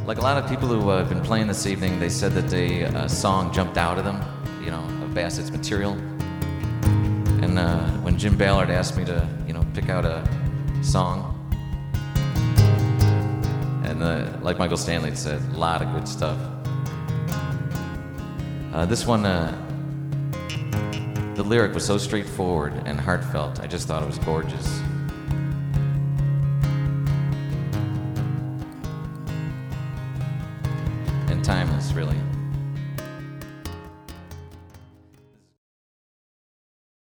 Like a lot of people who have been playing this evening, they said that a song jumped out of them, of Bassett's material. And when Jim Ballard asked me to, pick out a song, and like Michael Stanley said, a lot of good stuff. This one, the lyric was so straightforward and heartfelt. I just thought it was gorgeous. And timeless, really.